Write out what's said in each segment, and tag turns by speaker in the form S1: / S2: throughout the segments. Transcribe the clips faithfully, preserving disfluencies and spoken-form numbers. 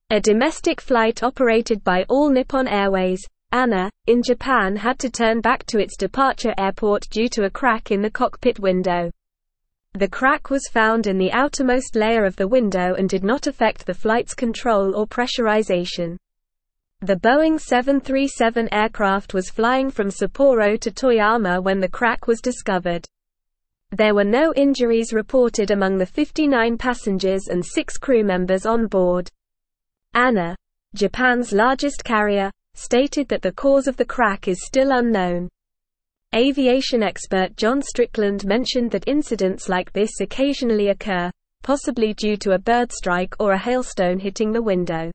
S1: A domestic flight operated by All Nippon Airways, A N A, in Japan had to turn back to its departure airport due to a crack in the cockpit window. The crack was found in the outermost layer of the window and did not affect the flight's control or pressurization. The Boeing seven thirty-seven aircraft was flying from Sapporo to Toyama when the crack was discovered. There were no injuries reported among the fifty-nine passengers and six crew members on board. A N A, Japan's largest carrier, stated that the cause of the crack is still unknown. Aviation expert John Strickland mentioned that incidents like this occasionally occur, possibly due to a bird strike or a hailstone hitting the window.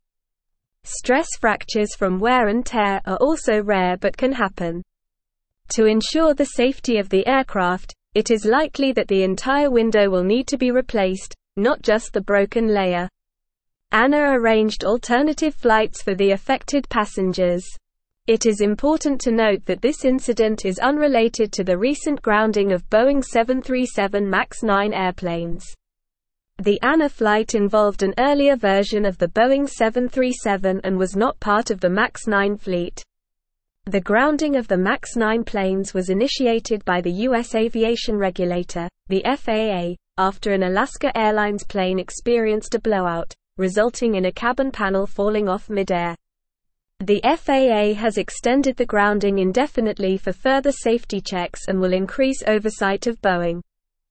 S1: Stress fractures from wear and tear are also rare but can happen. To ensure the safety of the aircraft, it is likely that the entire window will need to be replaced, not just the broken layer. A N A arranged alternative flights for the affected passengers. It is important to note that this incident is unrelated to the recent grounding of Boeing seven thirty-seven MAX nine airplanes. The A N A flight involved an earlier version of the Boeing seven thirty-seven and was not part of the MAX nine fleet. The grounding of the MAX nine planes was initiated by the U S aviation regulator, the F A A, after an Alaska Airlines plane experienced a blowout, resulting in a cabin panel falling off mid-air. The F A A has extended the grounding indefinitely for further safety checks and will increase oversight of Boeing.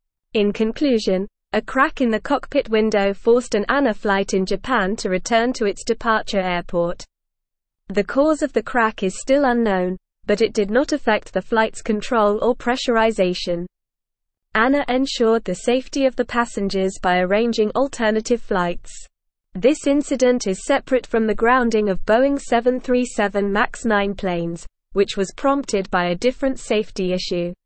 S1: In conclusion, a crack in the cockpit window forced an A N A flight in Japan to return to its departure airport. The cause of the crack is still unknown, but it did not affect the flight's control or pressurization. A N A ensured the safety of the passengers by arranging alternative flights. This incident is separate from the grounding of Boeing seven thirty-seven MAX nine planes, which was prompted by a different safety issue.